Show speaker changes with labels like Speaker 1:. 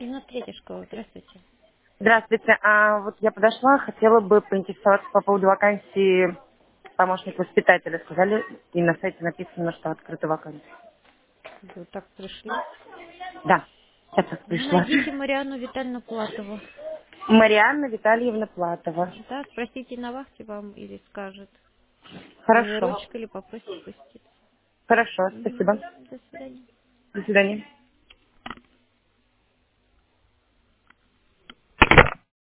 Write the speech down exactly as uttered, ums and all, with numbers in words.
Speaker 1: Инна Третьяшкова, здравствуйте.
Speaker 2: Здравствуйте. А вот я подошла, хотела бы поинтересоваться по поводу вакансии помощник воспитателя. Сказали, и на сайте написано, что открыта вакансия.
Speaker 1: Вы так пришли.
Speaker 2: Да, я так
Speaker 1: Ну,
Speaker 2: пришла.
Speaker 1: найдите Марианну Витальевну Платову.
Speaker 2: Марианна Витальевна Платова.
Speaker 1: Да, спросите на вахте вам или скажет.
Speaker 2: Хорошо.
Speaker 1: Номерочек или попросите спуститься.
Speaker 2: Хорошо,
Speaker 1: Мгм.
Speaker 2: спасибо.
Speaker 1: До свидания.
Speaker 2: До свидания.